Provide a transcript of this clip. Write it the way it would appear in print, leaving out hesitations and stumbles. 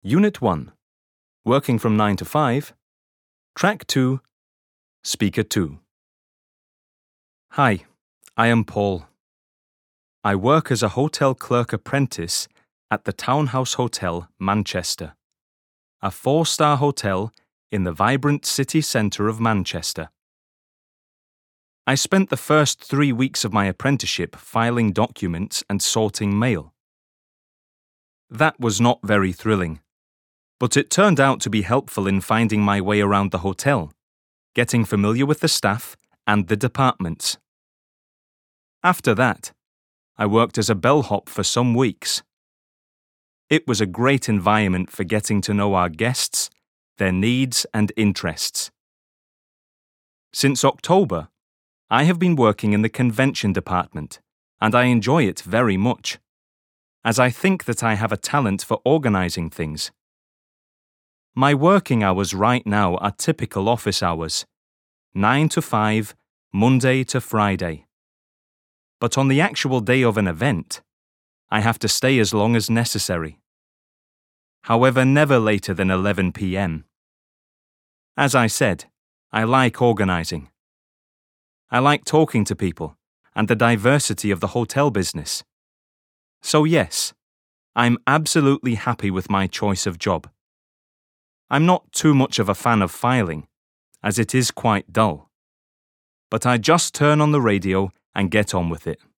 Unit 1. Working from 9 to 5. Track 2. Speaker 2. Hi, I am Paul. I work as a hotel clerk apprentice at the Townhouse Hotel, Manchester, a 4-star hotel in the vibrant city centre of Manchester. I spent the first 3 weeks of my apprenticeship filing documents and sorting mail. That was not very thrilling, but it turned out to be helpful in finding my way around the hotel, getting familiar with the staff and the departments. After that, I worked as a bellhop for some weeks. It was a great environment for getting to know our guests, their needs and interests. Since October, I have been working in the convention department, and I enjoy it very much, as I think that I have a talent for organizing things. My working hours right now are typical office hours, 9 to 5, Monday to Friday. But on the actual day of an event, I have to stay as long as necessary. However, never later than 11 p.m. As I said, I like organizing. I like talking to people and the diversity of the hotel business. So yes, I'm absolutely happy with my choice of job. I'm not too much of a fan of filing, as it is quite dull. But I just turn on the radio and get on with it.